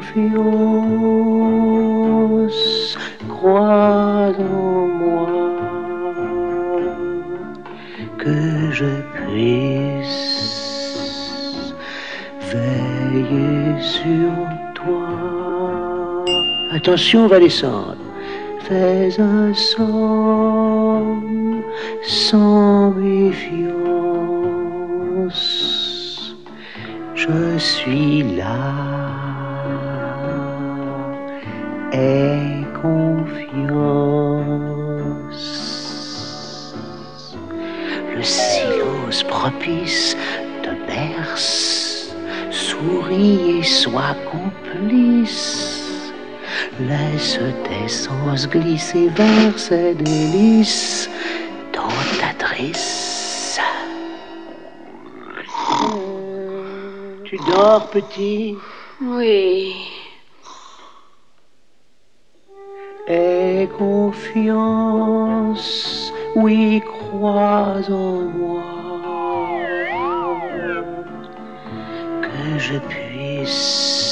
confiance, crois en moi, que je puisse veiller sur toi. Attention, on va descendre. Fais un somme sans méfiance. Je suis là. Aie confiance. Le silence propice te berce. Souris et sois complice. Laisse tes sens glisser vers ces délices dont t'adresse. Tu dors, petit? Oui. Aie confiance, oui, crois en moi, que je puisse